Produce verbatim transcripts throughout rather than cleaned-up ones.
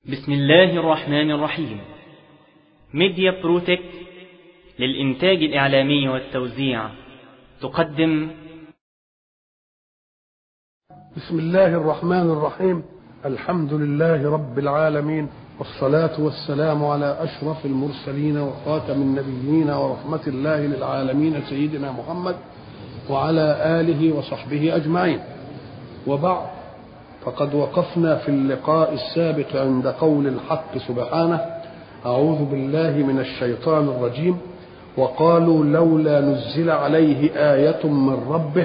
بسم الله الرحمن الرحيم. ميديا بروتكت للإنتاج الإعلامي والتوزيع تقدم. بسم الله الرحمن الرحيم. الحمد لله رب العالمين، والصلاة والسلام على أشرف المرسلين وخاتم النبيين ورحمة الله للعالمين سيدنا محمد وعلى آله وصحبه أجمعين. وبعد، فقد وقفنا في اللقاء السابق عند قول الحق سبحانه: أعوذ بالله من الشيطان الرجيم. وقالوا لولا نزل عليه آية من ربه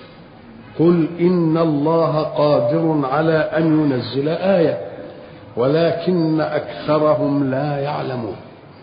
قل إن الله قادر على أن ينزل آية ولكن أكثرهم لا يعلمون.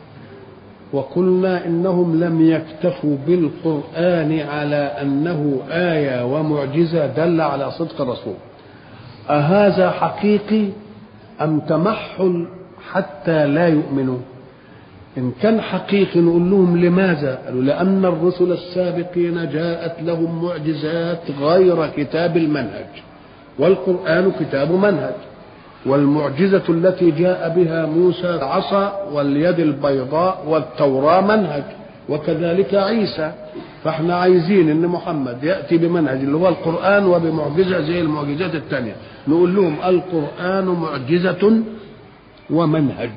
وقلنا إنهم لم يكتفوا بالقرآن على أنه آية ومعجزة دل على صدق الرسول. أهذا حقيقي أم تمحل حتى لا يؤمنوا؟ إن كان حقيقي نقول لهم لماذا؟ قالوا لأن الرسل السابقين جاءت لهم معجزات غير كتاب المنهج، والقرآن كتاب منهج. والمعجزة التي جاء بها موسى العصا واليد البيضاء والتوراة منهج، وكذلك عيسى. فاحنا عايزين ان محمد يأتي بمنهج اللي هو القرآن وبمعجزة زي المعجزات التانية. نقول لهم القرآن معجزة ومنهج.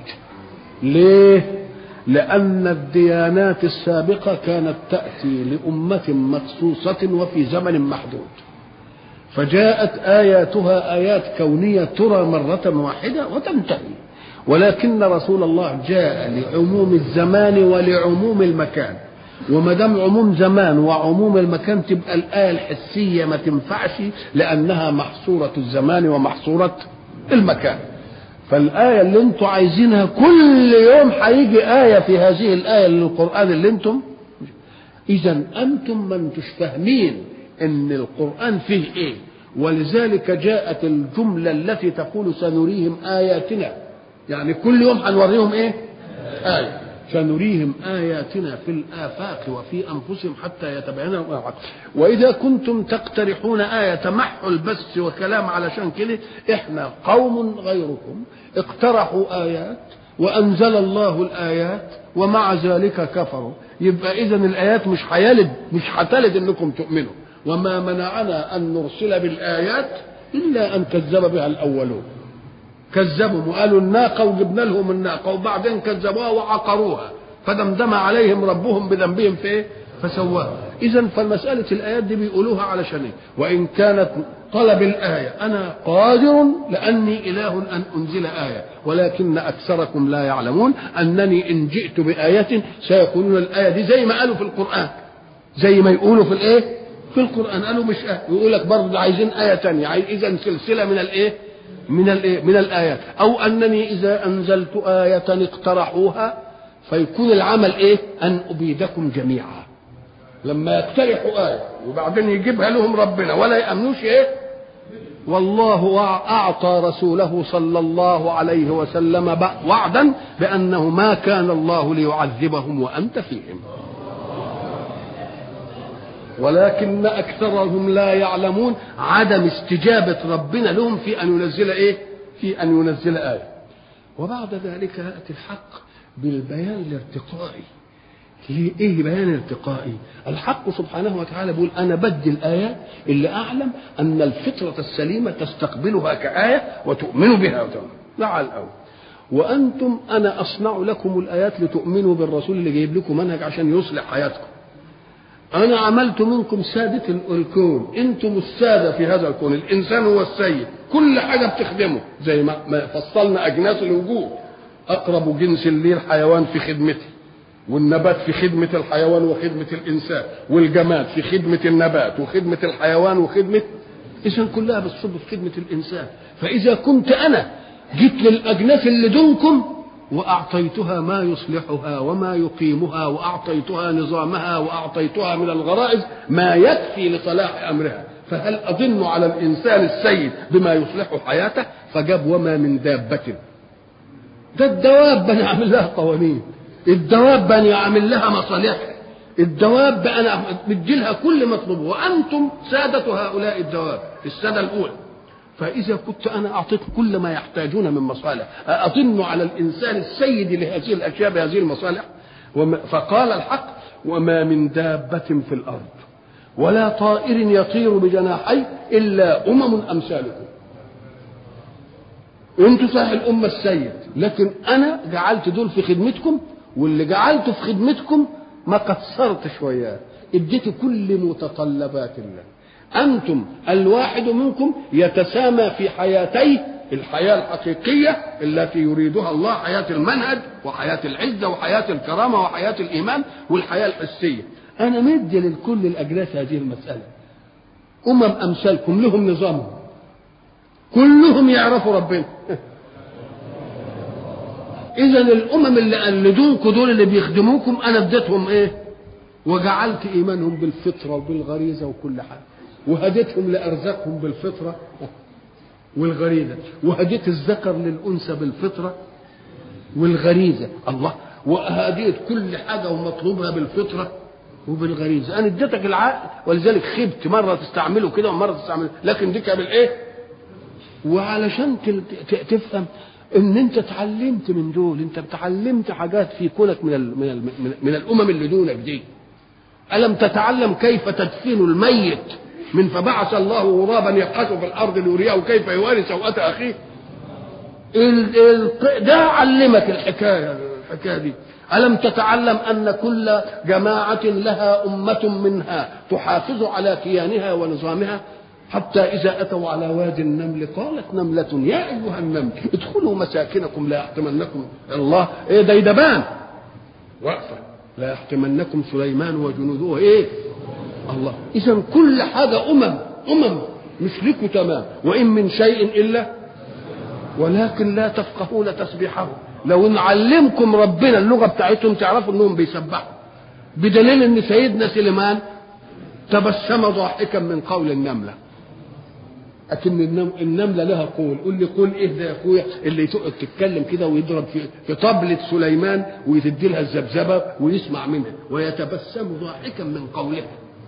ليه؟ لأن الديانات السابقة كانت تأتي لأمة مخصوصة وفي زمن محدود، فجاءت آياتها آيات كونية ترى مرة واحدة وتنتهي. ولكن رسول الله جاء لعموم الزمان ولعموم المكان، وما دام عموم زمان وعموم المكان تبقى الآية الحسية ما تنفعش، لأنها محصورة الزمان ومحصورة المكان. فالآية اللي انتم عايزينها كل يوم هيجي آية في هذه الآية للقرآن اللي انتم. إذا أنتم ما انتوش فاهمين إن القرآن فيه إيه، ولذلك جاءت الجملة التي تقول سنريهم آياتنا، يعني كل يوم هنوريهم إيه؟ آية. سنريهم آياتنا في الآفاق وفي أنفسهم حتى يتبين لهم الحق. وإذا كنتم تقترحون آية تمحل بس وكلام علشان كده، إحنا قوم غيركم اقترحوا آيات وأنزل الله الآيات ومع ذلك كفروا. يبقى إذن الآيات مش حيالد مش هتلد إنكم تؤمنوا. وما منعنا أن نرسل بالآيات إلا أن كذب بها الأولون. كذبوا وقالوا الناقة وجبنا لهم الناقة، وبعدين كذبوها وعقروها فدمدم عليهم ربهم بذنبهم في ايه؟ فسواها. إذن فالمسألة الآيات دي بيقولوها علشان ايه؟ وإن كانت طلب الآية أنا قادر لأني إله أن أنزل آية، ولكن أكثركم لا يعلمون أنني إن جئت بآية سيقولون الآية دي زي ما قالوا في القرآن، زي ما يقولوا في الايه؟ في القرآن قالوا مش آية، يقول لك برضه عايزين آية تانية. إذن سلسلة من الايه؟ من الايه؟ من الآيات. أو أنني إذا أنزلت آية اقترحوها فيكون العمل إيه؟ أن أبيدكم جميعا. لما يقترحوا آية وبعدين يجيبها لهم ربنا ولا يأمنوش إيه؟ والله أعطى رسوله صلى الله عليه وسلم وعدا بأنه ما كان الله ليعذبهم وأنت فيهم، ولكن أكثرهم لا يعلمون عدم استجابة ربنا لهم في أن ينزل إيه؟ في أن ينزل آية. وبعد ذلك يأتي الحق بالبيان الارتقائي. إيه بيان ارتقائي؟ الحق سبحانه وتعالى بيقول أنا بدي الآيات اللي أعلم أن الفطرة السليمة تستقبلها كآية وتؤمن بها وتؤمن. لا الأول. وأنتم أنا أصنع لكم الآيات لتؤمنوا بالرسول اللي جايب لكم منهج عشان يصلح حياتكم. أنا عملت منكم سادة الكون، أنتم السادة في هذا الكون، الإنسان هو السيد، كل حاجة بتخدمه زي ما فصلنا أجناس الوجود. أقرب جنس لي الحيوان في خدمته، والنبات في خدمة الحيوان وخدمة الإنسان، والجماد في خدمة النبات وخدمة الحيوان وخدمة، إذن كلها بتصب في خدمة الإنسان. فإذا كنت أنا جيت للأجناس اللي دونكم وأعطيتها ما يصلحها وما يقيمها، وأعطيتها نظامها، وأعطيتها من الغرائز ما يكفي لصلاح أمرها، فهل أظن على الإنسان السيد بما يصلح حياته؟ فجاب وما من دابة. ده الدواب أنا أعمل لها قوانين، الدواب أنا أعمل لها مصالح، الدواب أنا بدي لها كل مطلوب، وأنتم سادة هؤلاء الدواب السادة الأولى. فإذا كنت أنا أعطيت كل ما يحتاجون من مصالح أطن على الإنسان السيد لهذه الأشياء بهذه المصالح. فقال الحق وما من دابة في الأرض ولا طائر يطير بجناحيه إلا أمم أمثالكم. وانتوا صحيح الأمة السيد، لكن أنا جعلت دول في خدمتكم، واللي جعلته في خدمتكم ما قصرت شوية، اديت كل متطلبات الله. أنتم الواحد منكم يتسامى في حياتيه، الحياة الحقيقية التي يريدها الله، حياة المنهج وحياة العزة وحياة الكرامة وحياة الإيمان والحياة الحسية. أنا مدي للكل الأجناس هذه المسألة. أمم أمثالكم لهم نظامهم، كلهم يعرفوا ربنا. إذا الأمم اللي قلدوكم دول اللي بيخدموكم أنا اديتهم إيه؟ وجعلت إيمانهم بالفطرة وبالغريزة وكل حاجة، وهديتهم لأرزاقهم بالفطرة والغريزة، وهديت الذكر للأنثى بالفطرة والغريزة. الله، وهديت كل حاجة ومطلوبها بالفطرة وبالغريزة. أنا اديتك العقل، ولذلك خبت مرة تستعمله كده ومرة تستعمله، لكن ديك بالإيه؟ وعلشان تفهم ان انت اتعلمت من دول، انت اتعلمت حاجات في كونك من ال من ال من الامم اللي دونك دي. الم تتعلم كيف تدفن الميت من فبعث الله غرابا يبحث في الارض ليريه كيف يواري سوءة اخيه؟ ده علمك الحكايه الحكايه دي. الم تتعلم ان كل جماعه لها امه منها تحافظ على كيانها ونظامها، حتى إذا أتوا على وادي النمل قالت نملة يا أيها النمل ادخلوا مساكنكم لا يحطمنكم الله إيه ديدبان وقفة لا يحطمنكم سليمان وجنوده إيه الله. إذا كل حاجة أمم أمم مثلكم تمام. وإن من شيء إلا ولكن لا تفقهون تسبيحه. لو نعلمكم ربنا اللغة بتاعتهم تعرفوا أنهم بيسبحوا، بدليل أن سيدنا سليمان تبسم ضاحكا من قول النملة. لكن النملة لها قول، قول لي قول ايه ده يا اخويا اللي تقعد تتكلم كده ويضرب في, في طبلة سليمان ويدي لها الذبذبة ويسمع منها ويتبسم ضاحكا من قولها.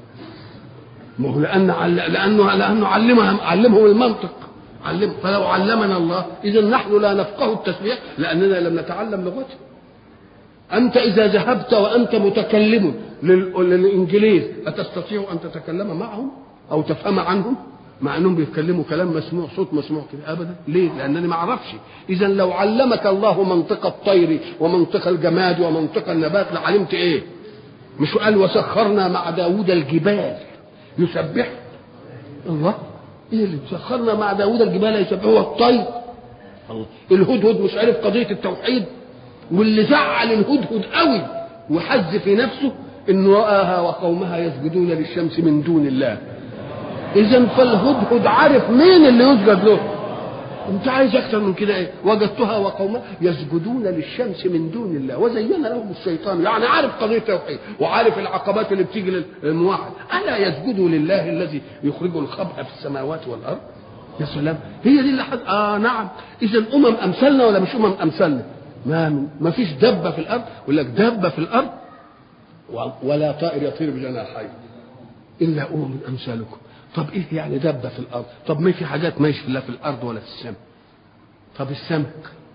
ما هو لأن لأنه لأنه علمهم علمهم المنطق، علم. فلو علمنا الله إذا نحن لا نفقه التسبيح لأننا لم نتعلم لغته. أنت إذا ذهبت وأنت متكلم للإنجليز أتستطيع أن تتكلم معهم أو تفهم عنهم مع أنهم بيتكلموا كلام مسموع، صوت مسموع كده؟ أبدا. ليه؟ لأنني ما أعرفش. إذا لو علمك الله منطق الطير ومنطق الجماد ومنطق النبات لعلمت إيه؟ مش قال وسخرنا مع داود الجبال يسبح الله؟ إيه اللي سخرنا مع داود الجبال يسبح؟ هو الطير الله. الهدهد مش عارف قضية التوحيد، واللي زعل الهدهد قوي وحز في نفسه انه رآها وقومها يسجدون للشمس من دون الله. اذا فالهدهد عارف مين اللي يسجد له. انت عايز اكتر من كده ايه؟ وجدتها وقومها يسجدون للشمس من دون الله وزين لهم الشيطان. يعني عارف قضيه التوحيد وعارف العقبات اللي بتيجي للموحد. الا يسجدوا لله الذي يخرج الخبء في السماوات والارض؟ يا سلام، هي دي اللي حد اه نعم. اذا امم امثالنا ولا مش امم امثالنا؟ ما ما فيش دبه في الارض، يقول لك دبه في الارض ولا طائر يطير بجناحيه الا امم امثالكم. طب ايه يعني دبه في الارض؟ طب ما في حاجات ماشيه لا في الارض ولا في السماء. طب السمك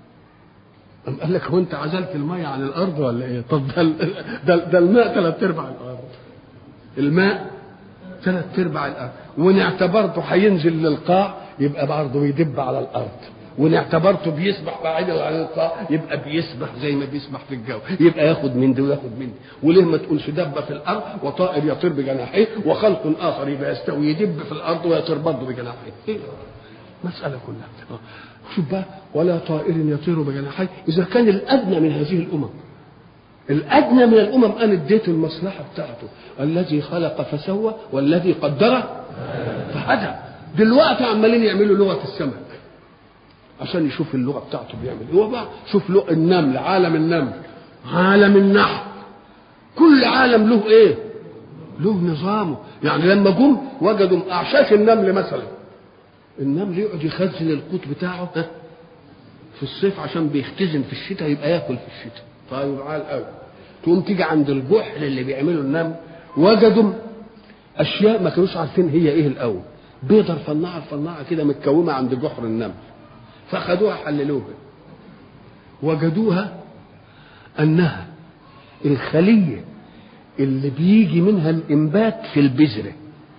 أم قال لك هو انت عزلت الميه عن الارض ولا ايه؟ طب ده ده, ده الماء ثلاث ارباع الارض، الماء ثلاث ارباع الارض، وان اعتبرته هينزل للقاع يبقى برضه يدب على الارض، وان اعتبرته بيسبح بعيدا عن القاع يبقى بيسبح زي ما بيسبح في الجو، يبقى ياخد من دي وياخد من دي. وليه ما تقولش دب في الارض وطائر يطير بجناحيه وخلق اخر يبقى يستوي يدب في الارض ويطير برضه بجناحيه؟ إيه؟ مساله كلها. شوف بقى ولا طائر يطير بجناحيه. اذا كان الادنى من هذه الامم، الادنى من الامم انا اديته المصلحه بتاعته، الذي خلق فسوى والذي قدر فهدى. دلوقتي عمالين يعملوا لغه السمك عشان يشوف اللغه بتاعته بيعمل ايه. هو بقى شوف له النمل، عالم النمل، عالم النحل، كل عالم له ايه؟ له نظامه. يعني لما جم وجدوا اعشاش النمل مثلا، النمل يقعد يخزن القوت بتاعه في الصيف عشان بيختزن في الشتاء يبقى ياكل في الشتاء. طيب عال قوي. تقوم تيجي عند الجحر اللي بيعمله النمل وجدوا اشياء ما كانوش عارفين هي ايه الاول. بيضة رفنعة رفنعة كده متكومة عند جحر النمل، فأخذوها حللوها وجدوها أنها الخلية اللي بيجي منها الإنبات في البذرة.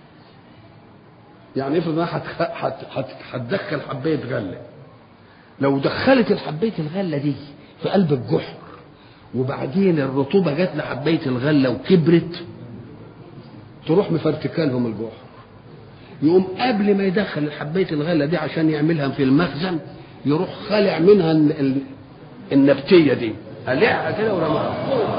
يعني افرض انها هتدخل حباية غلة، لو دخلت الحباية الغلة دي في قلب الجحر وبعدين الرطوبة جت لحباية الغلة وكبرت، تروح مفرتكالهم الجحر، يقوم قبل ما يدخل الحباية الغلة دي عشان يعملها في المخزن يروح خلع منها النبتية دي، قلعها كده ورماها.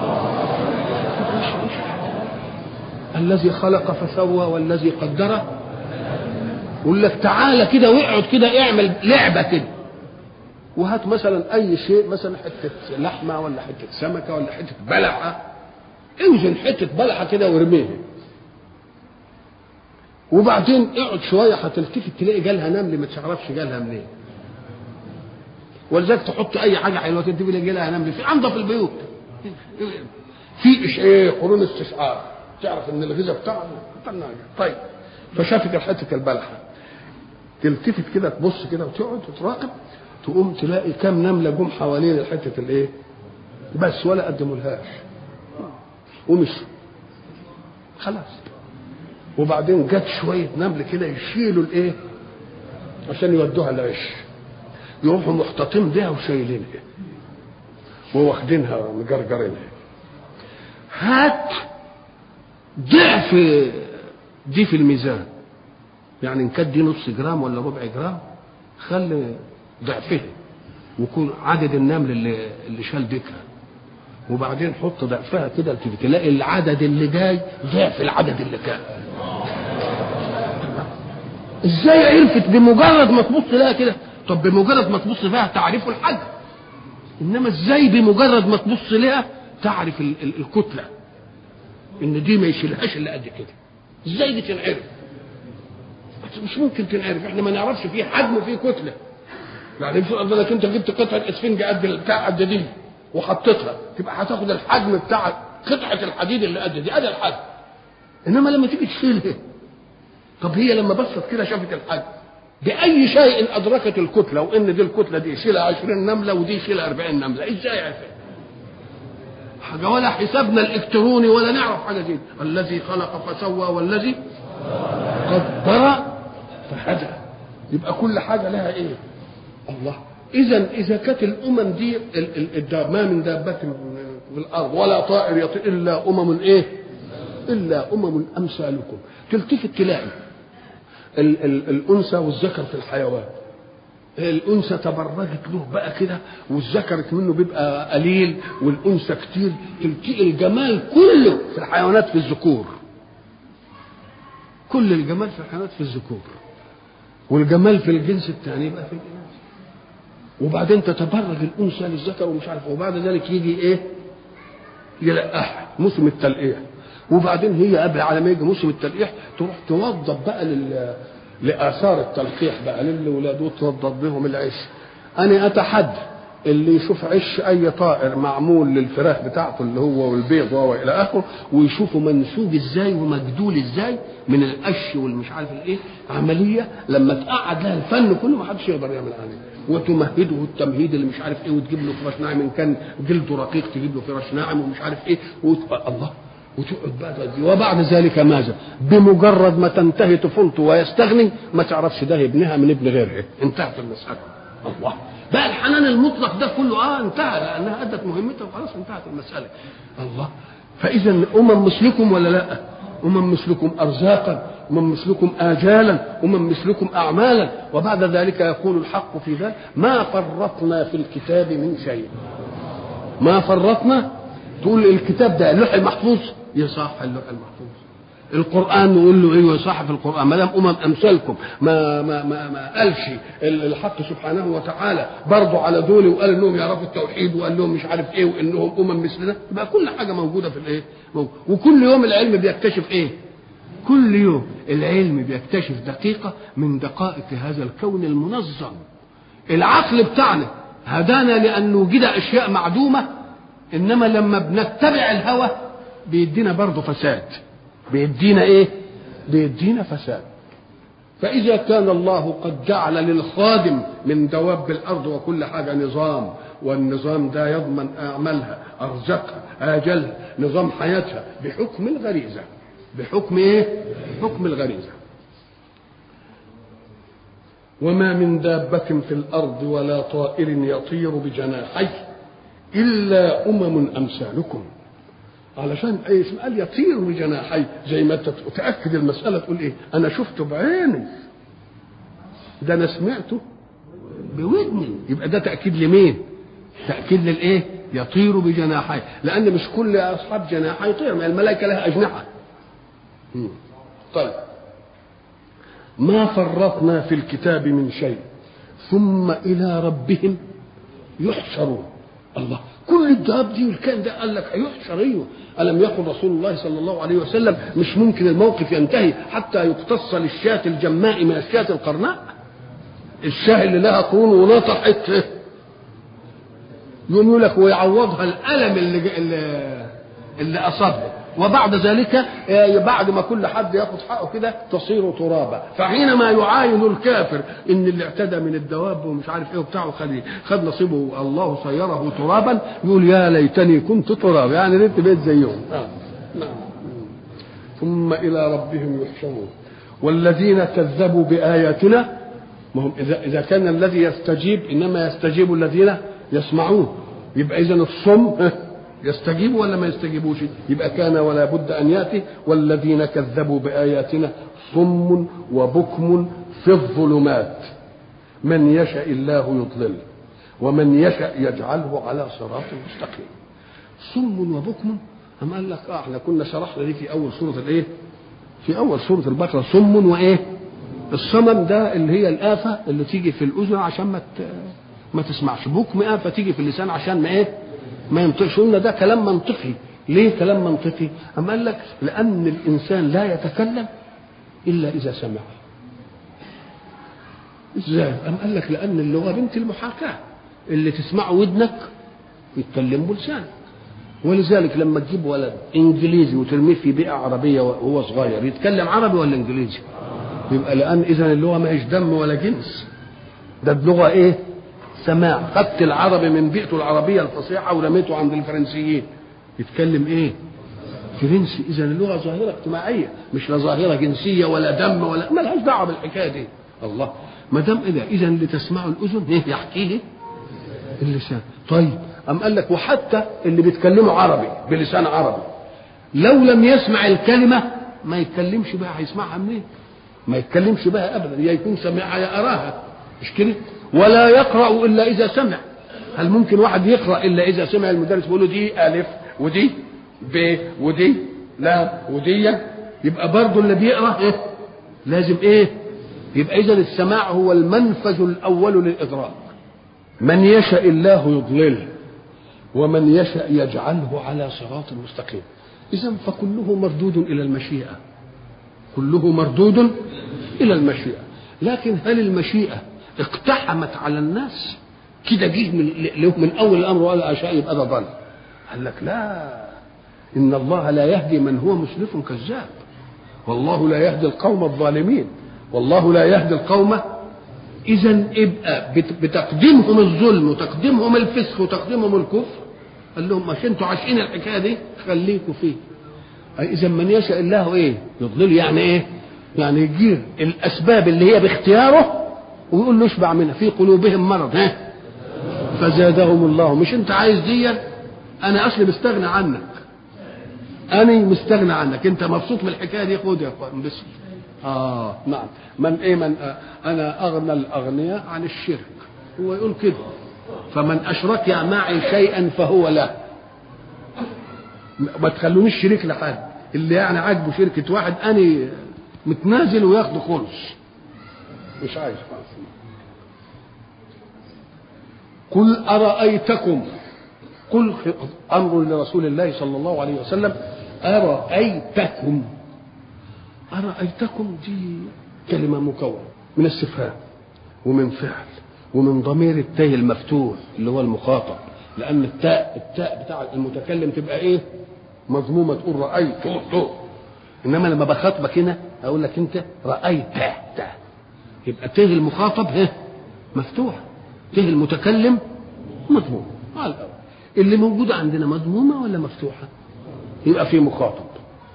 الذي خلق فسوى والذي قدره. يقول لك تعالى كده واقعد كده اعمل لعبة كده، وهات مثلا اي شيء، مثلا حتة لحمة ولا حتة سمكة ولا حتة بلحة، اوزن حتة بلحة كده وارميها، وبعدين اقعد شوية هتلتفت تلاقي جالها نمل ما تعرفش جالها منين. ولذلك تحط اي حاجة حلوة كده تلاقي جالها نمل في انضف البيوت، في ايه قرون استشعار تعرف ان الغذاء بتاعها. طيب فشافت حتة البلحة تلتفت كده تبص كده وتقعد وتراقب، تقوم تلاقي كام نملة جم حوالين الحتة الايه بس ولا قدمولهاش ومشوا خلاص. وبعدين جت شوية نمل كده يشيلوا الايه عشان يودوها العش، يروحوا محتطين بيها وشايلينها وواخدينها مجرجرينها. هات ضعف دي في الميزان، يعني ان كانت دي نص جرام ولا ربع جرام خلي ضعفها ويكون عدد النمل اللي اللي شال ديكها، وبعدين حط ضعفها كده تلاقي العدد اللي جاي ضعف العدد اللي كان. ازاي عرفت؟ بمجرد ما تبص لها كده. طب بمجرد ما تبص فيها تعرف الحجم، انما ازاي بمجرد ما تبص لها تعرف ال ال الكتله ان دي ما يشيلهاش الا قد كده؟ ازاي دي تنعرف؟ مش ممكن تنعرف، احنا ما نعرفش فيه حجم وفيه كتله. يعني بفرض انك انت جبت قطعه اسفنج قد بتاع قد دي وحطيتها، تبقى هتاخد الحجم بتاع قطعه الحديد اللي قد دي، ادي الحجم. انما لما تيجي تشيلها، طب هي لما بصت كده شافت الحجم، باي شيء ادركت الكتله، وان دي الكتله دي يشيلها عشرين نمله ودي يشيلها أربعين نمله؟ ازاي عرفت؟ حاجه ولا حسابنا الالكتروني ولا نعرف حاجه دي. الذي خلق فسوى والذي قدر فهدى. يبقى كل حاجه لها ايه؟ الله. اذا اذا كانت الامم دي ما من دابه في الارض ولا طائر يطير الا امم ايه؟ الا امم امثالكم. تلتفت تلاقي ال ال الانثى والذكر في الحيوان، الانثى تبرجت له بقى كده والذكر منه بيبقى قليل والانثى كتير، تلتقي الجمال كله في الحيوانات في الذكور، كل الجمال في الحيوانات في الذكور، والجمال في الجنس الثاني يبقى في الاناث. وبعدين تتبرج الانثى للذكر ومش عارف، وبعد ذلك يجي ايه؟ يلقح موسم التلقيح، وبعدين هي قبل على ما يجي موسم التلقيح تروح توظف بقى لل لاثار التلقيح بقى للاولاد وتوضب بهم العش. انا اتحدى اللي يشوف عش اي طائر معمول للفراخ بتاعته اللي هو والبيض والى اخره، ويشوفه منسوج ازاي ومجدول ازاي من القش والمش عارف الايه، عمليه لما تقعد لها الفن كله ما حدش يقدر يعمل عليه، وتمهده التمهيد اللي مش عارف ايه، وتجيب له فراش ناعم ان كان جلده رقيق تجيب له فراش ناعم ومش عارف ايه وت... الله، وتقعد بقى تودي. وبعد ذلك ماذا؟ بمجرد ما تنتهي طفولته ويستغني ما تعرفش ده ابنها من ابن غيرها، انتهت المساله. الله، بقى الحنان المطلق ده كله اه انتهى لانها ادت مهمتها وخلاص انتهت المساله. الله. فاذا امم مثلكم ولا لا؟ امم مثلكم ارزاقا، امم مثلكم اجالا، امم مثلكم اعمالا. وبعد ذلك يقول الحق في ذلك: ما فرطنا في الكتاب من شيء. ما فرطنا، تقول الكتاب ده اللوح المحفوظ يصح اللوح المحفوظ، القرآن نقول له ايوه صح في القرآن ما دام امم امثالكم. ما ما ما, ما قالش الحق سبحانه وتعالى برضه على دول وقال انهم يعرفوا التوحيد وقال لهم مش عارف ايه وانهم امم مثلنا؟ يبقى كل حاجه موجوده في الايه؟ وكل يوم العلم بيكتشف ايه؟ كل يوم العلم بيكتشف دقيقه من دقائق هذا الكون المنظم. العقل بتاعنا هدانا لان نوجد اشياء معدومه، انما لما بنتبع الهوى بيدينا برضه فساد. بيدينا ايه؟ بيدينا فساد. فإذا كان الله قد جعل للخادم من دواب الأرض وكل حاجة نظام، والنظام ده يضمن أعمالها، أرزقها، آجلها، نظام حياتها بحكم الغريزة. بحكم إيه؟ حكم الغريزة. وما من دابة في الأرض ولا طائر يطير بجناحيه إلا أمم أمثالكم. علشان ايه اسم قال يطير بجناحيه، زي ما تتاكد المساله تقول ايه؟ انا شفته بعيني، ده انا سمعته بودني، يبقى ده تاكيد لمين؟ تاكيد للايه؟ يطير بجناحيه، لان مش كل اصحاب جناحيه يطير، ما الملائكه لها اجنحه. طيب، ما فرطنا في الكتاب من شيء ثم الى ربهم يحشرون. الله، كل الدهاب دي والكائن ده قال لك هيحشر. ايوه، الم يقل رسول الله صلى الله عليه وسلم مش ممكن الموقف ينتهي حتى يقتص للشاة الجماء من الشاة القرناء؟ الشاة اللي لها قرون ونطحت يقوم يقول لك ويعوضها الالم اللي اللي, اللي اصابه، وبعد ذلك بعد ما كل حد ياخد حقه كده تصير ترابا. فحينما يعاين الكافر ان اللي اعتدى من الدواب ومش عارف ايه وبتاعه خد خد نصيبه الله صيره ترابا، يقول يا ليتني كنت تراب، يعني ريت بيت زيهم. نعم. ثم الى ربهم يحشرون والذين كذبوا باياتنا. ما هم اذا اذا كان الذي يستجيب انما يستجيب الذين يسمعون، يبقى اذا الصم يستجيب ولا ما يستجيبوش؟ يبقى كان ولا بد ان ياتي والذين كذبوا باياتنا صم وبكم في الظلمات من يشاء الله يضلل ومن يشاء يجعله على صراط مستقيم. صم وبكم، أم قال لك اه احنا كنا شرحنا دي في اول سوره الايه؟ في اول سوره البقره. صم وايه؟ الصمم ده اللي هي الآفة اللي تيجي في الأذن عشان ما ما تسمعش. بكم آفة تيجي في اللسان عشان ما ايه؟ ما ينطقش. قلنا ده كلام منطقي. ليه كلام منطقي؟ أم قال لك لأن الإنسان لا يتكلم إلا إذا سمع. إزاي؟ أم قال لك لأن اللغة بنت المحاكاة، اللي تسمعه ودنك يتكلم بلسانك. ولذلك لما تجيب ولد إنجليزي وترميه في بيئة عربية وهو صغير يتكلم عربي ولا إنجليزي؟ يبقى لأن إذن اللغة ما هيش دم ولا جنس، ده اللغة إيه؟ سماع. خدت العربي من بيئته العربية الفصيحة ورميته عند الفرنسيين يتكلم إيه؟ فرنسي. إذن اللغة ظاهرة اجتماعية، مش لا ظاهرة جنسية ولا دم ولا، ما لهاش دعوة بالحكاية دي. الله، ما دام إذا إذن اللي تسمعه الأذن إيه يحكيه اللسان. طيب، أم قال لك وحتى اللي بيتكلموا عربي بلسان عربي لو لم يسمع الكلمة ما يتكلمش بها، هيسمعها منين؟ ما يتكلمش بها أبدا، يا يكون سمعها يا أراها، مش كده؟ ولا يقرأ إلا إذا سمع. هل ممكن واحد يقرأ إلا إذا سمع المدرس بيقول له دي ألف ودي ب ودي لا ودي؟ يبقى برضه اللي بيقرأ إيه؟ لازم إيه؟ يبقى إذا السماع هو المنفذ الأول للإدراك. من يشاء الله يضلله ومن يشاء يجعله على صراط مستقيم. إذن فكله مردود إلى المشيئة، كله مردود إلى المشيئة. لكن هل المشيئة اقتحمت على الناس كده جه من, من أول الأمر وقال أشاء يبقى ده ضل؟ قال لك لا، إن الله لا يهدي من هو مسرف كذاب، والله لا يهدي القوم الظالمين، والله لا يهدي القوم. إذن ابقى بتقديمهم الظلم وتقديمهم الفسق وتقديمهم الكفر، قال لهم مش انتوا عايشين الحكايه دي خليكوا فيه. إذا من يشاء الله ايه؟ يضلل. يعني ايه؟ يعني يجير الاسباب اللي هي باختياره ويقول له اشبع منها. في قلوبهم مرض ها فزادهم الله. مش انت عايز دي؟ انا اصلي مستغنى عنك، انا مستغنى عنك، انت مبسوط من الحكايه دي، خد يا اخوان بس. اه نعم. من ايه؟ من آه انا اغنى الاغنياء عن الشرك، هو يقول كده. فمن اشرك معي شيئا فهو له. ما تخلونيش شريك لحد، اللي يعني عاجبه شركه واحد انا متنازل وياخده خلص، مش عايز خالص. قل ارايتكم، قل امر لرسول الله صلى الله عليه وسلم، ارايتكم. ارايتكم دي كلمه مكونه من استفهام ومن فعل ومن ضمير التاء المفتوح اللي هو المخاطب، لان التاء التاء بتاع المتكلم تبقى ايه؟ مضمومه، تقول رايت تو. انما لما بخاطبك هنا اقول لك انت رايت تا. يبقى ته المخاطب ها مفتوح، ته المتكلم مضموم على الأول. اللي موجودة عندنا مضمومة ولا مفتوحة؟ يبقى في مخاطب.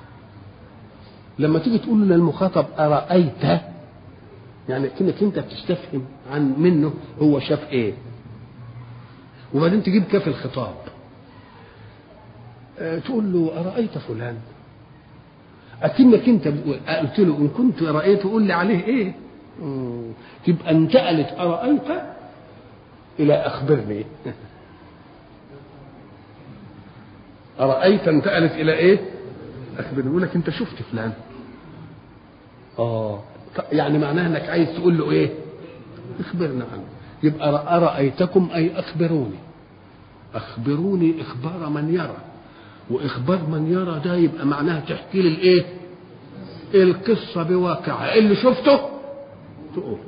لما تيجي تقول للمخاطب أرأيت، يعني كأنك أنت بتستفهم عن منه هو شاف إيه، وبعدين تجيب كاف الخطاب أه تقول له أرأيت فلان، أكنك أنت قلت له إن كنت رأيته قول لي عليه إيه. مم. تبقى انتقلت أرأيت إلى أخبرني. أرأيت انتقلت إلى إيه؟ أخبرني. يقول لك أنت شفت فلان. آه يعني معناها أنك عايز تقول له إيه؟ اخبرنا عنه. يبقى أرأيتكم أي أخبروني. أخبروني إخبار من يرى، وإخبار من يرى ده يبقى معناها تحكي لي الإيه؟ القصة بواقعها اللي شفته تقول.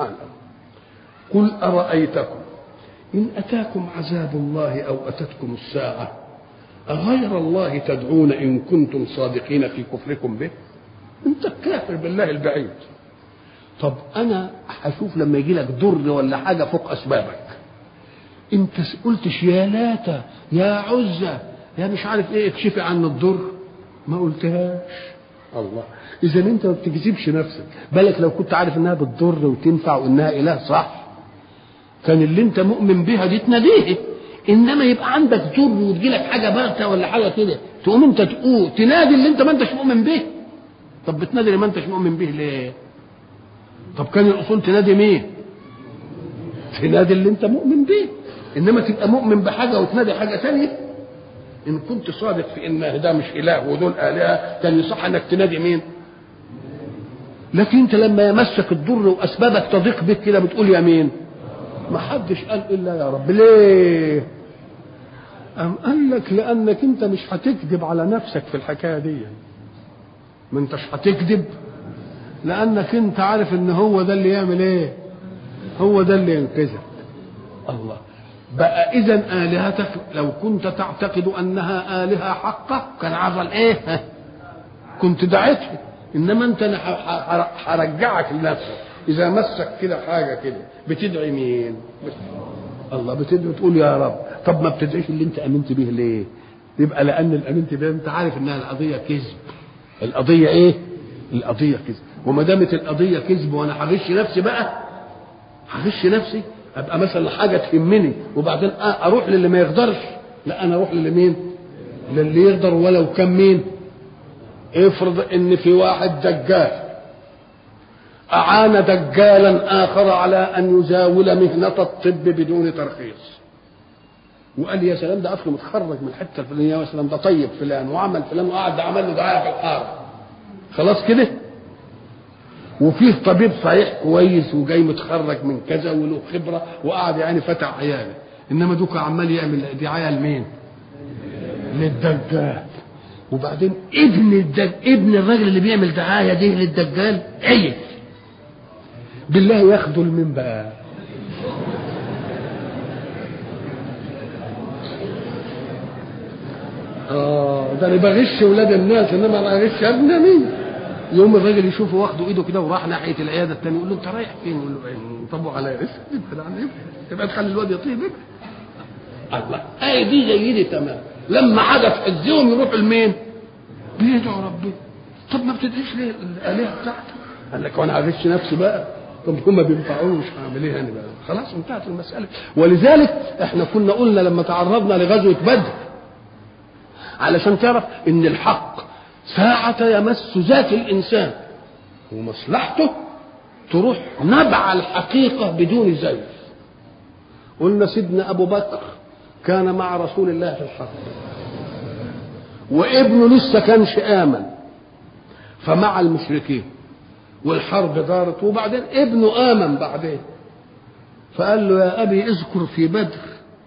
قل أرأيتكم إن أتاكم عذاب الله أو أتتكم الساعة أغير الله تدعون إن كنتم صادقين في كفركم به. أنت كافر بالله البعيد. طب أنا هشوف لما يجي لك ضر ولا حاجة فوق أسبابك، أنت قلتش يا لاتا يا عزة يا مش عارف إيه اكشفي عن الضر، ما قلتهاش. الله، إذا أنت ما بتكذبش نفسك، بالك لو كنت عارف إنها بتضر وتنفع وإنها إله صح كان اللي أنت مؤمن بها دي تناديه. إنما يبقى عندك ضر وتجيلك حاجة باغتة ولا حاجة كده تقوم أنت تقول تنادي اللي أنت ما أنتش مؤمن به. طب بتنادي اللي ما أنتش مؤمن به ليه؟ طب كان الأصول تنادي مين؟ تنادي اللي أنت مؤمن به. إنما تبقى مؤمن بحاجة وتنادي حاجة ثانية. إن كنت صادق في إن ده مش إله ودول آلهة كان يصح إنك تنادي مين؟ لكن أنت لما يمسك الضر وأسبابك تضيق بك كده بتقول يا مين؟ ما حدش قال إلا يا رب. ليه؟ أم قال لك لأنك أنت مش هتكذب على نفسك في الحكاية دي. ما أنتش هتكذب لأنك أنت عارف إن هو ده اللي يعمل إيه؟ هو ده اللي ينقذك. الله. بقى إذا آلهتك لو كنت تعتقد أنها آلهة حقة كان عظل إيه؟ كنت دعيتها. إنما أنت أنا هرجعك لنفسك. إذا مسك كده حاجة كده بتدعي مين؟ الله. بتدعي تقول يا رب. طب ما بتدعيش اللي أنت آمنت به ليه؟ يبقى لأن الآمنت به أنت عارف إنها القضية كذب. القضية إيه؟ القضية كذب. وما دامت القضية كذب وأنا هغش نفسي بقى هغش نفسي ابقى مثلا حاجه تهمني وبعدين اروح للي ما يقدرش. لا انا اروح للي مين؟ للي يقدر ولو كان مين؟ افرض ان في واحد دجال اعان دجالا اخر على ان يزاول مهنه الطب بدون ترخيص وقال يا سلام ده اصله متخرج من الحته الفلانيه يا سلام ده طيب فلان وعمل فلان وقعد عمل له دعايه في الحاره خلاص كده. وفيه طبيب صحيح كويس وجاي متخرج من كذا وله خبره وقعد يعني فتح عياله. انما دوك عمال يعمل دعايه لمين؟ للدجال. وبعدين ابن الدج... ابن الراجل اللي بيعمل دعايه دي للدجال عيب بالله ياخدوا لمين بقى؟ اه ده انا بغش ولاد الناس انما انا اغش ابن مين؟ يوم الراجل يشوفه واخده ايده كده وراح ناحيه العياده الثانيه يقول له انت رايح فين؟ يقول له طبوا عليا اسكت ابعد عني تبقى تخلي الواد يطيب. الله اي دي زي دي تمام. لما حاجه تحزهم يروحوا لمين؟ بيدعوا ربنا. طب ما بتدعيش ليه الالهه بتاعتك؟ قال لك وانا هغش نفسي بقى. طب هم بينفعوني مش هعمل ايه انا بقى؟ خلاص انتهت المساله. ولذلك احنا كنا قلنا لما تعرضنا لغزوه بدر علشان تعرف ان الحق ساعة يمس ذات الإنسان ومصلحته تروح نبع الحقيقة بدون زيف. قلنا سيدنا أبو بكر كان مع رسول الله في الحرب وابنه لسه كانش آمن فمع المشركين والحرب دارت وبعدين ابنه آمن بعدين فقال له يا أبي اذكر في بدر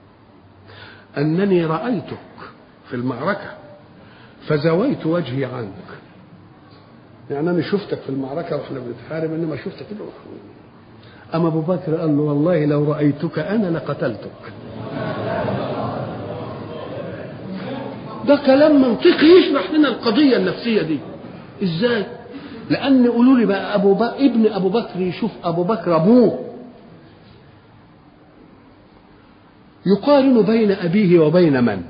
أنني رأيتك في المعركة فزويت وجهي عنك. يعني انا شفتك في المعركه واحنا بنتحارب انما شفتك كده. اما ابو بكر قال له والله لو رايتك انا لقتلتك. ده كلام منطقي يشرح لنا القضيه النفسيه دي ازاي. لأن قولوا لي بقى أبو بكر ابن أبو بكر يشوف أبو بكر أبوه يقارن بين أبيه وبين من؟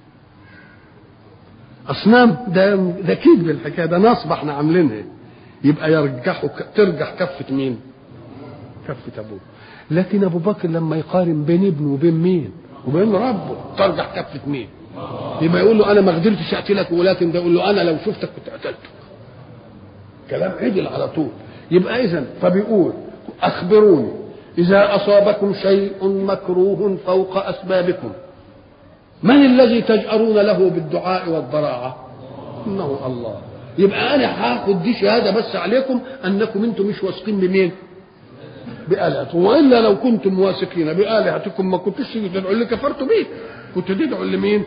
أصنام. ده ده كذب الحكاية، ده نصب احنا عاملينها. يبقى يرجحوا ترجح كفة مين؟ كفة أبوه. لكن أبو بكر لما يقارن بين ابنه وبين مين؟ وبين ربه، ترجح كفة مين؟ يبقى يقول له أنا ما قدرتش أقتلك، ولكن ده يقول له أنا لو شفتك كنت قتلتك. كلام عدل على طول. يبقى إذن فبيقول أخبروني إذا أصابكم شيء مكروه فوق أسبابكم من الذي تجأرون له بالدعاء والضراعة؟ إنه الله. يبقى أنا هاخد دي شهادة بس عليكم أنكم أنتم مش واثقين بمين؟ بآلهتكم. وإلا لو كنتم واثقين بآلهتكم ما كنتش تدعوا اللي كفرتوا بيه، كنت تدعوا لمين؟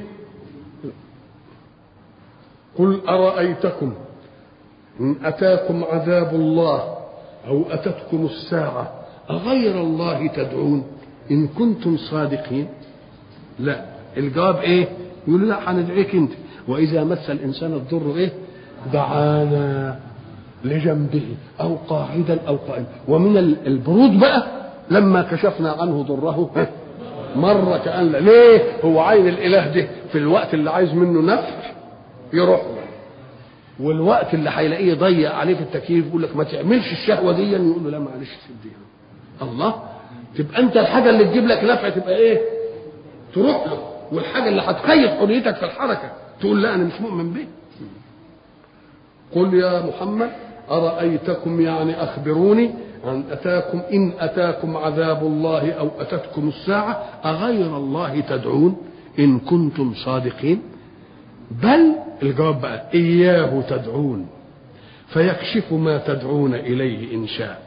قل أرأيتكم إن أتاكم عذاب الله أو أتتكم الساعة أغير الله تدعون إن كنتم صادقين؟ لا. الجواب إيه؟ يقول لا هندعيك أنت. وإذا مس الإنسان الضر إيه؟ دعانا لجنبه أو قاعدا أو قائما. ومن البرود بقى لما كشفنا عنه ضره مرة كأن لا. ليه؟ هو عين الإله ده في الوقت اللي عايز منه نفع يروح له، والوقت اللي هيلاقيه ضيق عليه في التكييف يقول لك ما تعملش الشهوة دي، يقول له لا معلش سيبها. الله. تبقى أنت الحاجة اللي تجيب لك نفع تبقى إيه؟ تروح له. والحاجة اللي هتقيد حريتك في الحركة تقول لا أنا مش مؤمن به. قل يا محمد أرأيتكم يعني أخبروني أن أتاكم إن أتاكم عذاب الله أو أتتكم الساعة أغير الله تدعون إن كنتم صادقين؟ بل الجواب بقى إياه تدعون فيكشف ما تدعون إليه إن شاء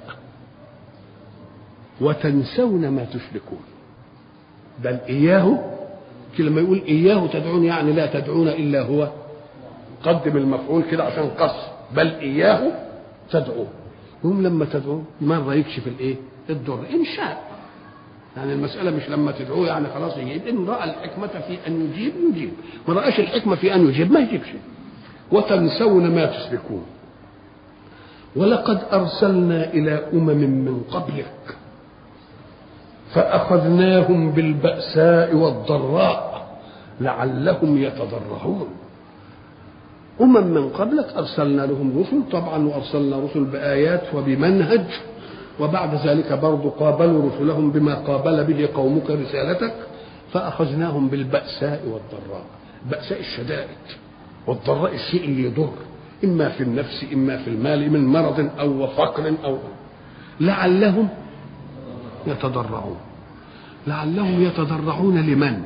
وتنسون ما تشركون. بل إياه لما يقول إياه تدعون يعني لا تدعون إلا هو، قدم المفعول كده عشان قص. بل إياه تدعون. هم لما تدعون مرة يكشف الإيه؟ الضر إن شاء. يعني المسألة مش لما تدعوه يعني خلاص يجيب. إن رأى الحكمة في أن يجيب يجيب، ما رأىش الحكمة في أن يجيب ما يجيبش. وتنسون ما تشركون. ولقد أرسلنا إلى أمم من قبلك فأخذناهم بالبأساء والضراء لعلهم يتضرعون. أمم من قبلك أرسلنا لهم رسل طبعا، وأرسلنا رسل بآيات وبمنهج، وبعد ذلك برضو قابلوا رسلهم بما قابل به قومك رسالتك، فأخذناهم بالبأساء والضراء. بأساء الشدائد، والضراء الشيء اللي يضر، إما في النفس إما في المال من مرض أو فقر أو لعلهم يتضرعون. لعلهم يتضرعون لمن؟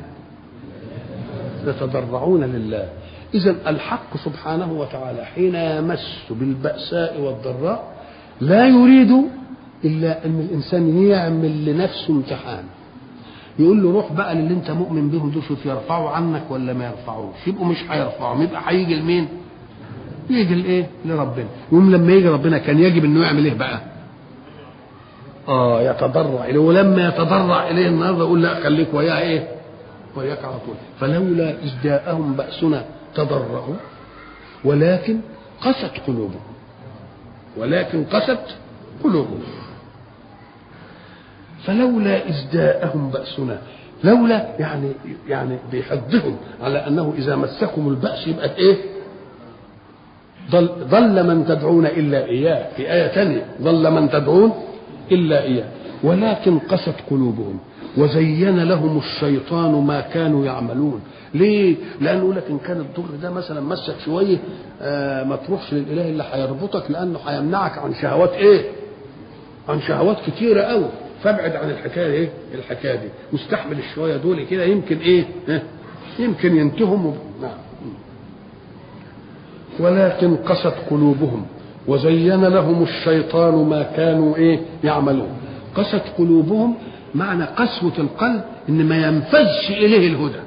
يتضرعون لله. إذن الحق سبحانه وتعالى حين يمس بالبأساء والضراء لا يريد إلا أن الإنسان يعمل لنفسه امتحان، يقول له روح بقى للي أنت مؤمن بهم دول شوف يرفعوا عنك ولا ما يرفعوش. يبقوا مش هيرفعوا، يبقى هيجي لمين؟ يجي لإيه؟ لربنا. يوم لما يجي ربنا كان يجب إنه يعمل إيه بقى؟ آه يتضرع إليه. ولما يتضرع إليه النهارده يقول لا خليك وياه إيه؟ وياك على طول. فلولا إذ جاءهم بأسنا تضرعوا ولكن قست قلوبهم. ولكن قست قلوبهم. فلولا إذ جاءهم بأسنا، لولا يعني يعني بيحضهم على أنه إذا مسكم البأس يبقى إيه؟ ضل, ضل من تدعون إلا إياه. في آية ثانية ضل من تدعون إلا إياه ولكن قست قلوبهم وزين لهم الشيطان ما كانوا يعملون. ليه؟ لأنه يقول لك إن كان الضر ده مثلا مسك شوية آه ما تروحش للإله اللي هيربطك، لأنه هيمنعك عن شهوات إيه؟ عن شهوات كتيرة قوي. فابعد عن الحكاية إيه؟ الحكاية دي واستحمل الشوية دول كده يمكن إيه؟ يمكن ينتهم. نعم. ولكن قست قلوبهم وزين لهم الشيطان ما كانوا إيه؟ يعملون. قست قلوبهم معنى قسوة القلب إن ما ينفذش إليه الهدى.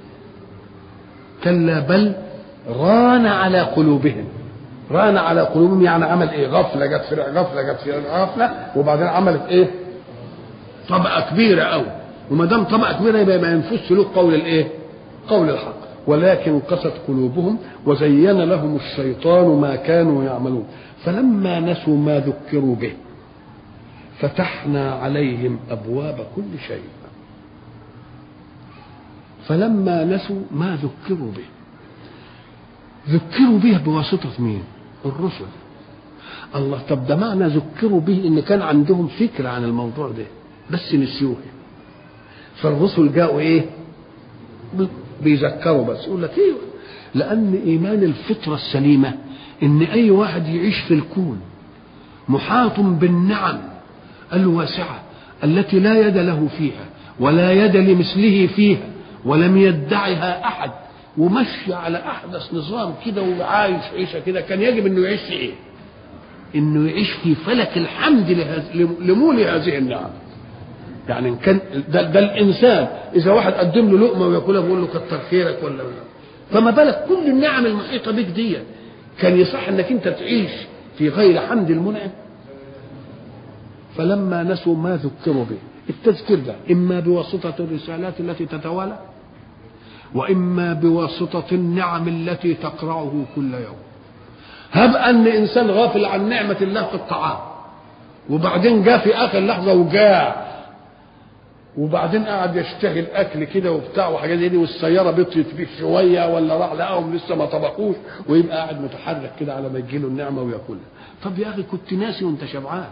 كلا بل ران على قلوبهم. ران على قلوبهم يعني عمل إيه؟ غفلة جت في غفلة جت في غفلة وبعدين عملت إيه؟ طبقة كبيرة أوي. وما دام طبقة كبيرة يبقى ما ينفذش له قول الإيه؟ قول الحق. ولكن قست قلوبهم وزين لهم الشيطان ما كانوا يعملون فلما نسوا ما ذكروا به فتحنا عليهم أبواب كل شيء. فلما نسوا ما ذكروا به، ذكروا به بواسطة مين؟ الرسل. الله، طب ده معنى ذكروا به إن كان عندهم فكرة عن الموضوع ده بس نسيوه، فالرسل جاءوا إيه؟ بيذكروا بس. يقول لك إيه؟ لأن إيمان الفطرة السليمة إن أي واحد يعيش في الكون محاط بالنعم الواسعة التي لا يد له فيها ولا يد لمثله فيها ولم يدعها أحد، ومشي على أحدث نظام كده وعايش عيشة كده، كان يجب إنه يعيش في إيه؟ إنه يعيش في فلك الحمد لمول هذه النعم. يعني إن كان ده, ده الإنسان إذا واحد قدم له لقمة ويأكلها بيقول له كتر خيرك ولا ولا، فما بالك كل النعم المحيطة بك دي كان يصح إنك أنت تعيش في غير حمد المنعم. فلما نسوا ما ذكروا به، التذكير ده إما بواسطة الرسالات التي تتوالى وإما بواسطة النعم التي تقرعه كل يوم. هب أن إنسان غافل عن نعمة الله في الطعام وبعدين جاء في آخر لحظة وجاع وبعدين قاعد يشتهي الأكل كده وبتاع وحاجات دي، والسيارة بطيت فيه شوية ولا راح لقاهم لسه ما طبخوش، ويبقى قاعد متحرك كده على ما يجيله النعمة وياكلها. طب يا أخي كنت ناسي وأنت شبعان،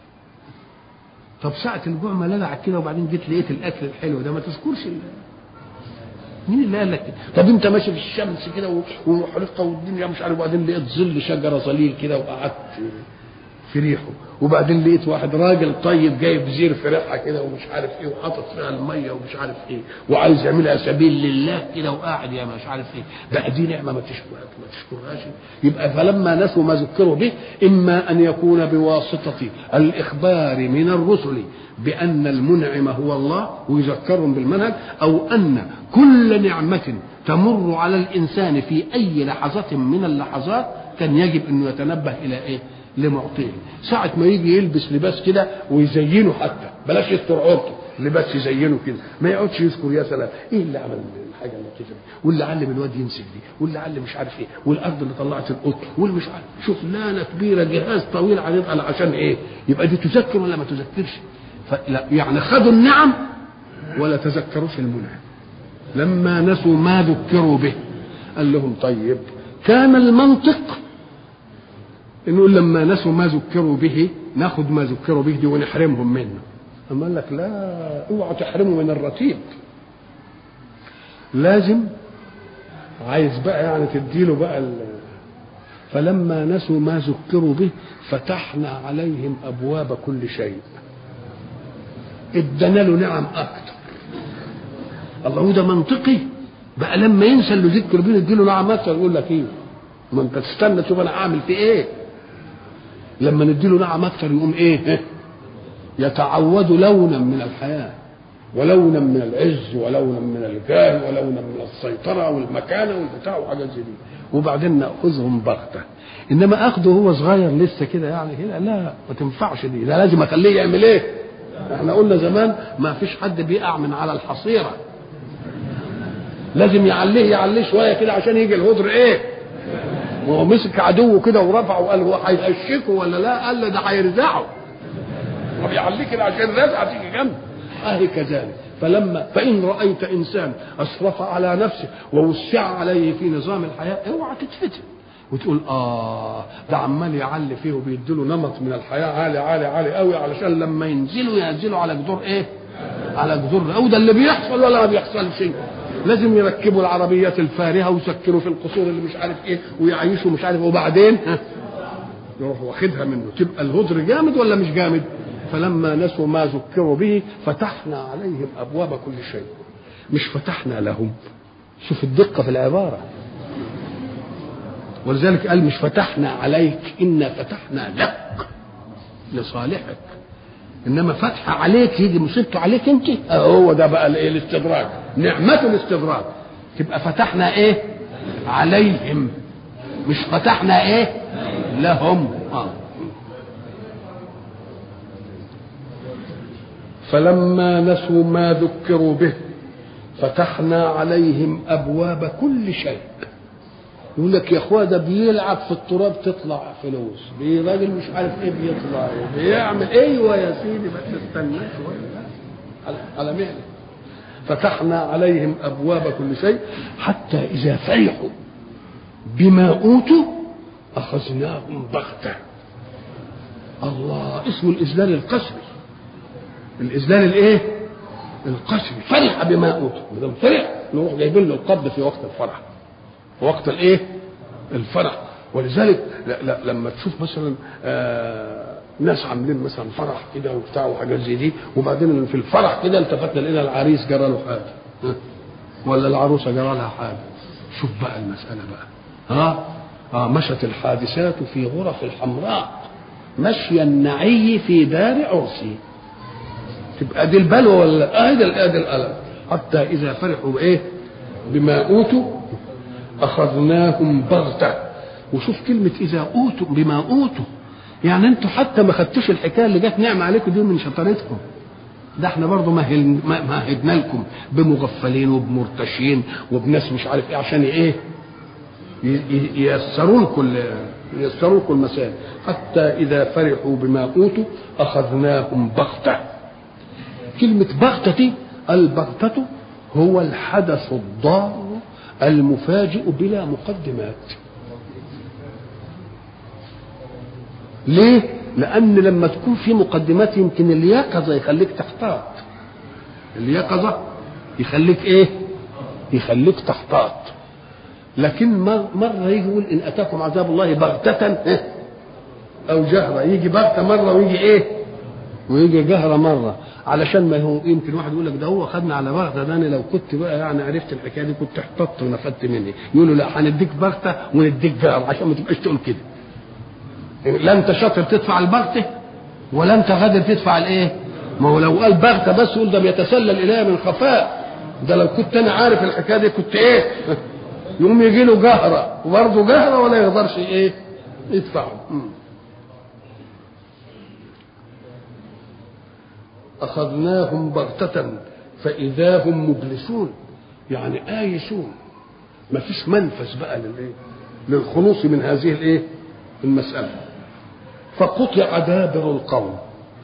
طب ساعة الجوع ما لدعك كده وبعدين جيت لقيت الأكل الحلو ده ما تذكرش الله. مين اللي قال لك؟ طب انت ماشي في الشمس كده ومحرقه والدنيا مش عارف، وبعدين لقيت ظل شجره ظليل كده وقعدت في ريحه، وبعدين لقيت واحد راجل طيب جايب زير في ريحها كده ومش عارف ايه وحاطط فيها الميه ومش عارف ايه وعايز يعملها سبيل لله كده وقاعد يا مش عارف ايه، بقى دي نعمه ما تشكرها ما تشكرهاش. يبقى فلما نسوا ما ذكروا به اما ان يكون بواسطه الاخبار من الرسل بان المنعم هو الله ويذكرهم بالمنهج، او ان كل نعمه تمر على الانسان في اي لحظه من اللحظات كان يجب انه يتنبه الى ايه؟ لمعطيه. ساعة ما يجي يلبس لباس كده ويزينه، حتى بلاش يستر عورته، لباس يزينه كده، ما يقعدش يذكر يا سلام ايه اللي عمل الحاجه اللطيفه دي، واللي علم الواد ينسج دي، واللي علم مش عارف ايه، والارض اللي طلعت القط، واللي مش عارف شغلانه كبيره جهاز طويل عليه عشان ايه؟ يبقى دي تذكر ولا ما تذكرش؟ فلا يعني خدوا النعم ولا تذكروش المنعم. لما نسوا ما ذكروا به قال لهم طيب كان المنطق نقول لما نسوا ما ذكروا به ناخد ما ذكروا به دي ونحرمهم منه. أما قال لك لا، اوعوا تحرموا من الرتيب، لازم عايز بقى يعني تديله بقى ال... فلما نسوا ما ذكروا به فتحنا عليهم أبواب كل شيء، ادنا له نعم أكتر. الله ده منطقي بقى، لما ينسى اللي ذكر به نديله نعم أكتر. يقول لك إيه؟ ما أنت تستنى تشوف أنا أعمل في إيه. لما نديله نعم اكثر يقوم ايه؟ يتعود لونا من الحياه ولونا من العز ولونا من الجاه ولونا من السيطره والمكانه والبتاع وحاجات زي دي، وبعدين ناخذهم بغته. انما اخده هو صغير لسه كده يعني كده لا، ما تنفعش دي، ده لازم اخليه يعمل ايه؟ احنا قلنا زمان ما فيش حد بيقع من على الحصيره، لازم يعليه يعليه شويه كده عشان يجي الهدر ايه؟ وهو مسك عدوه كده ورفعه وقال هو هيهشكه ولا لا؟ قال له ده هيرزعه، وبيعليه كده عشان الرزعه تيجي جنبه. اهي كذلك. فلما فان رايت انسان اسرف على نفسه ووسع عليه في نظام الحياه اوعى تتفتن وتقول اه ده عمال يعلي فيه وبيديله نمط من الحياه عالي عالي عالي قوي علشان لما ينزلوا ينزلوا على جدور ايه؟ على جدور. او ده اللي بيحصل ولا ما بيحصلش شيء. لازم يركبوا العربيات الفارهه ويسكروا في القصور اللي مش عارف ايه ويعيشوا مش عارف، وبعدين يروح واخدها منه. تبقى الهدر جامد ولا مش جامد؟ فلما نسوا ما ذكروا به فتحنا عليهم ابواب كل شيء، مش فتحنا لهم. شوف الدقه في العباره، ولذلك قال مش فتحنا عليك إنا فتحنا لك لصالحك، انما فتح عليك يجي مصيبته عليك انت. هو ده بقى الايه؟ الاستدراج، نعمه الاستدراج. تبقى فتحنا ايه؟ عليهم، مش فتحنا ايه؟ لهم. آه. فلما نسوا ما ذكروا به فتحنا عليهم ابواب كل شيء. يقول لك يا اخويا ده بيلعب في التراب تطلع فلوس، راجل مش عارف ايه بيطلع ايه بيعمل. ايوه يا سيدي ما تستناش على على مهلك. فتحنا عليهم ابواب كل شيء حتى اذا فرحوا بما اوتوا اخذناهم بغته. الله، اسمه الاذلال القسري. الاذلال الايه؟ القسري. فرح بما اوتوا، ما دام فرح نروح جايبين له القبض في وقت الفرح، وقت الايه؟ الفرح. ولذلك لا لا لما تشوف مثلا آه ناس عاملين مثلا فرح كده وبتاع وحاجات زي دي، وبعدين في الفرح كده التفتنا لقينا العريس جرى له حاجه ولا العروسه جرى لها حاجه. شوف بقى المساله بقى. ها اه مشت الحادثات في غرف الحمراء مشي النعي في دار عرسي. تبقى دي البلوى ولا اه ده ادي الالم. حتى اذا فرحوا بايه؟ بما اوتوا اخذناهم بغته. وشوف كلمه اذا اوتوا بما اوتوا، يعني انتوا حتى ما خدتوش الحكايه اللي جت نعمه عليكم دي من شطارتكم، ده احنا برضه مهدنا لكم بمغفلين وبمرتشين وبناس مش عارف ايه عشان ايه؟ ييسروا لكم ييسروا لكم المسائل. حتى اذا فرحوا بما اوتوا اخذناهم بغته. كلمه بغته دي، البغته هو الحدث الضار المفاجئ بلا مقدمات. ليه؟ لأن لما تكون في مقدمات يمكن اليقظة يخليك تحتاط. اليقظة يخليك إيه؟ يخليك تحتاط. لكن مرة يجي يقول إن أتاكم عذاب الله بغتة أو جهرة، يجي بغتة مرة ويجي إيه؟ ويجي جهرة مرة، علشان ما هو يمكن واحد يقول لك ده هو خدنا على بغتة، ده أنا لو كنت بقى يعني عرفت الحكاية دي كنت احتطت ونفدت مني. يقولوا لا هنديك بغتة ونديك جهرة عشان ما تبقاش تقول كده. لا انت شاطر تدفع البغته ولا انت غادر تدفع الايه؟ ما هو لو قال بغته بس يقول ده بيتسلل اليها من خفاء، ده لو كنت انا عارف الحكايه دي كنت ايه؟ يقوم يجي له جهره وبرضه جهره ولا يقدرش ايه؟ يدفعه. اخذناهم بغته فاذا هم مبلسون، يعني آيسون، ما فيش منفذ بقى للايه؟ للخلوص من هذه الايه؟ المساله. فقطع دابر القوم،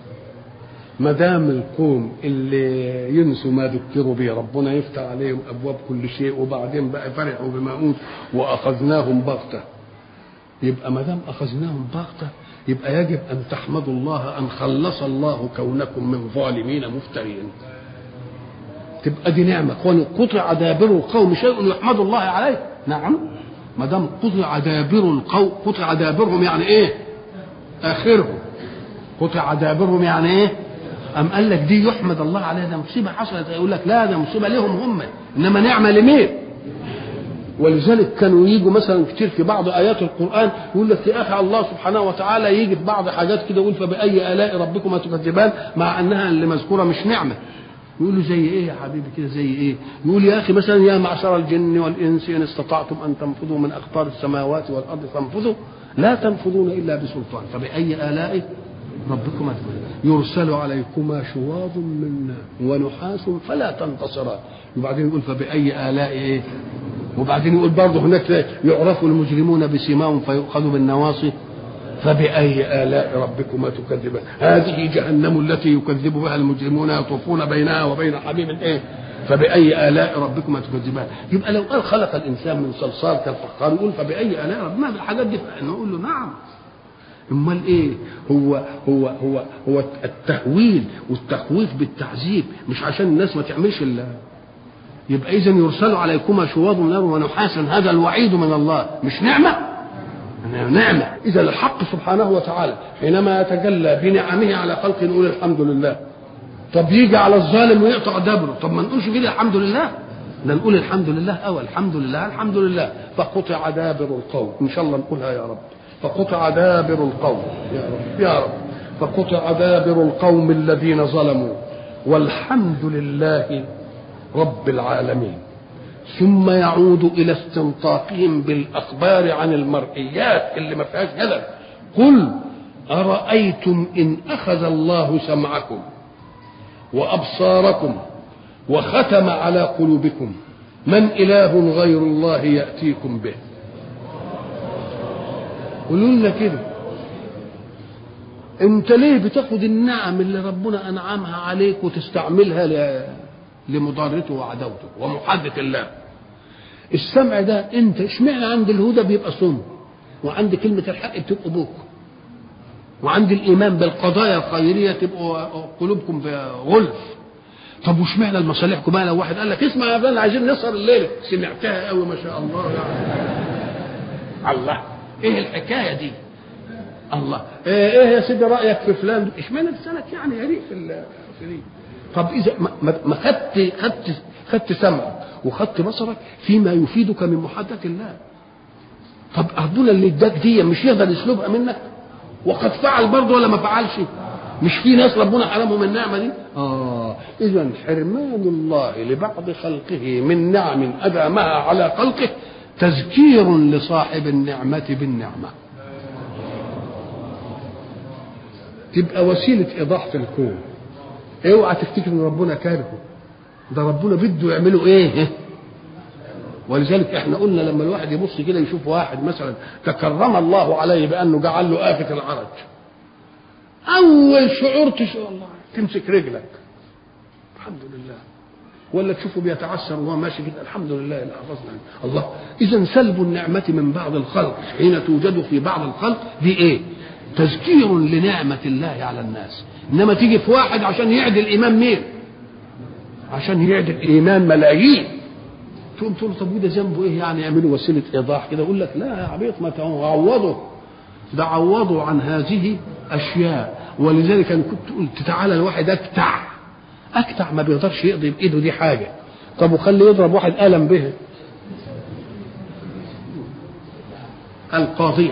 ما دام القوم اللي ينسوا ما ذكروا به ربنا يفتح عليهم ابواب كل شيء وبعدين بقى فرحوا بما اوتوا واخذناهم بغته. يبقى ما دام اخذناهم بغته يبقى يجب ان تحمدوا الله ان خلص الله كونكم من ظالمين مفترين. تبقى دي نعمه. قطع دابر القوم شيء يحمد الله عليه. نعم، ما دام قطع دابر القوم، قطع دابرهم يعني ايه؟ اخرهم. قطع دابرهم يعني ايه؟ ام قال لك دي يحمد الله عليها، ده مصيبه حصلت، يقول لك لا ده مصيبه لهم هم، انما نعمه لمين؟ ولذلك كانوا يجوا مثلا كتير في بعض ايات القران يقول لك يا اخي الله سبحانه وتعالى يجي في بعض حاجات كده يقول فباي الاء ربكما تكذبان، مع انها اللي مذكوره مش نعمه. يقولوا زي ايه يا حبيبي كده؟ زي ايه؟ يقول يا اخي مثلا يا معشر الجن والانس ان استطعتم ان تنفذوا من اقطار السماوات والارض فانفذوا لا تنفذون الا بسلطان فباي الاء ربكما يرسل عليكما شواظ من نار ونحاس فلا تنتصران. وبعدين يقول فباي الاء ايه؟ وبعدين يقول برضه هناك يعرف المجرمون بسيماهم فيؤخذوا بالنواصي فبأي آلاء ربكما تكذبان. هذه جهنم التي يكذب بها المجرمون يطوفون بينها وبين حميم ايه؟ فبأي آلاء ربكما تكذبان. يبقى لو قال خلق الإنسان من صلصال كالفخار يقول فبأي آلاء ربكما، الحاجات دي نقول له نعم. امال ايه؟ هو هو هو هو التهويل والتخويف بالتعذيب مش عشان الناس ما تعملش ال يبقى اذا يرسل عليكما شواظ من نار ونحاسا، هذا الوعيد من الله مش نعمه؟ نعمه. اذا الحق سبحانه وتعالى حينما يتجلى بنعمه على خلقه نقول الحمد لله. طب يجي على الظالم ويقطع دبره، طب ما نقولش كده الحمد لله، لا نقول الحمد لله اول الحمد لله الحمد لله. فقطع دابر القوم، ان شاء الله نقولها يا رب. فقطع دابر القوم يا رب يا رب. فقطع دابر القوم الذين ظلموا والحمد لله رب العالمين. ثم يعود الى استنطاقهم بالاخبار عن المرئيات اللي ما فيهاش جدل. قل ارايتم ان اخذ الله سمعكم وابصاركم وختم على قلوبكم من اله غير الله ياتيكم به. قولوا لنا كده، انت ليه بتاخد النعم اللي ربنا انعمها عليك وتستعملها لمضارته وعداوته ومحادة الله؟ السمع ده انت اشمعنى عند الهدى بيبقى صم، وعند كلمة الحق بتبقوا بوك، وعند الايمان بالقضايا الخيرية تبقوا قلوبكم غلف؟ طب واشمعنى المصالحكم بقى؟ لو واحد قال لك اسمع يا فلان عايزين نسهر الليله، سمعتها قوي ما شاء الله يعني. الله، ايه الحكايه دي؟ الله، ايه, إيه يا سيدي رايك في فلان؟ اشمعنى لسانك يعني يليق في في دي؟ طب اذا ما خدت خدت خدت سمعك وخدت بصرك فيما يفيدك من محادثه الله، طب ربنا اللي اداك دي مش يقدر يسلبها منك؟ وقد فعل برضه ولا ما فعلش؟ مش في ناس ربنا حرمهم النعمه دي؟ اه اذا حرمان الله لبعض خلقه من نعم ادامها على خلقه تذكير لصاحب النعمه بالنعمه، تبقى وسيله ايضاح في الكون. اوعى تفتكر ان ربنا كارهه، ده ربنا بده يعمله ايه. ولذلك احنا قلنا لما الواحد يبص كده يشوف واحد مثلا تكرم الله عليه بانه جعل له آفة العرج، اول شعور تشعر الله تمسك رجلك الحمد لله، ولا تشوفه بيتعسر وهو ماشي كده الحمد لله اللي حفظنا الله. اذا سلب النعمه من بعض الخلق حين توجد في بعض الخلق دي ايه؟ تذكير لنعمه الله على الناس. انما تيجي في واحد عشان يعدل ايمان مين؟ عشان يعدل ايمان ملايين، تقوم تقول طب وده ذنبه ايه يعني يعملوا وسيله ايضاح كده؟ يقول لك لا يا عبيط ما تعوضوا، ده عوضوا عن هذه اشياء. ولذلك انا كنت قلت تعالى الواحد اكتع اكتع ما بيقدرش يقضي بايده دي حاجه، طب وخليه يضرب واحد قلم به. القاضيه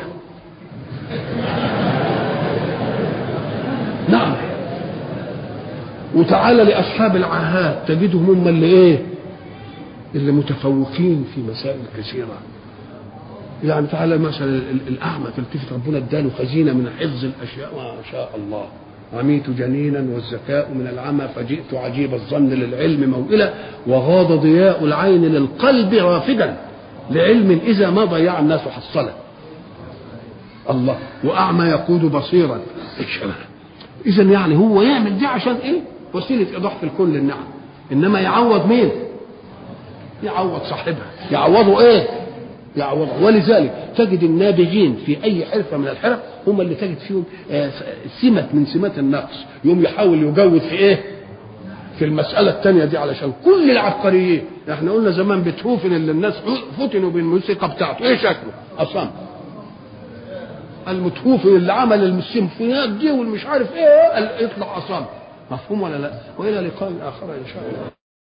نعم، وتعالى لاصحاب العاهات تجدهم هم اللي ايه؟ اللي متفوقين في مسائل كثيره. يعني تعالى مثلا الاعمى تلتفت ربنا اداله خزينه من حفظ الاشياء ما شاء الله، عميت جنينا والذكاء من العمى فجئت عجيب الظن للعلم موئلا وغاض ضياء العين للقلب رافدا لعلم اذا ما ضيع الناس حصله. الله، واعمى يقود بصيرا. اذا يعني هو يعمل دي عشان ايه؟ وسيله ايضاح في الكون للنعم. انما يعوض مين؟ يعوض صاحبها. يعوضوا ايه؟ يعوضوا. ولذلك تجد النابغين في اي حرفه من الحرف هم اللي تجد فيهم سمه من سمات النقص، يوم يحاول يجود في ايه؟ في المساله الثانيه دي، علشان كل العبقريين. احنا قلنا زمان بيتهوفن اللي الناس فتنوا بالموسيقى بتاعته ايه شكله؟ اصلا المتهوفن اللي عمل السيمفونيات دي والمش عارف ايه يطلع اصلا. مفهوم ولا لا؟ والى لقاء اخر ان شاء الله.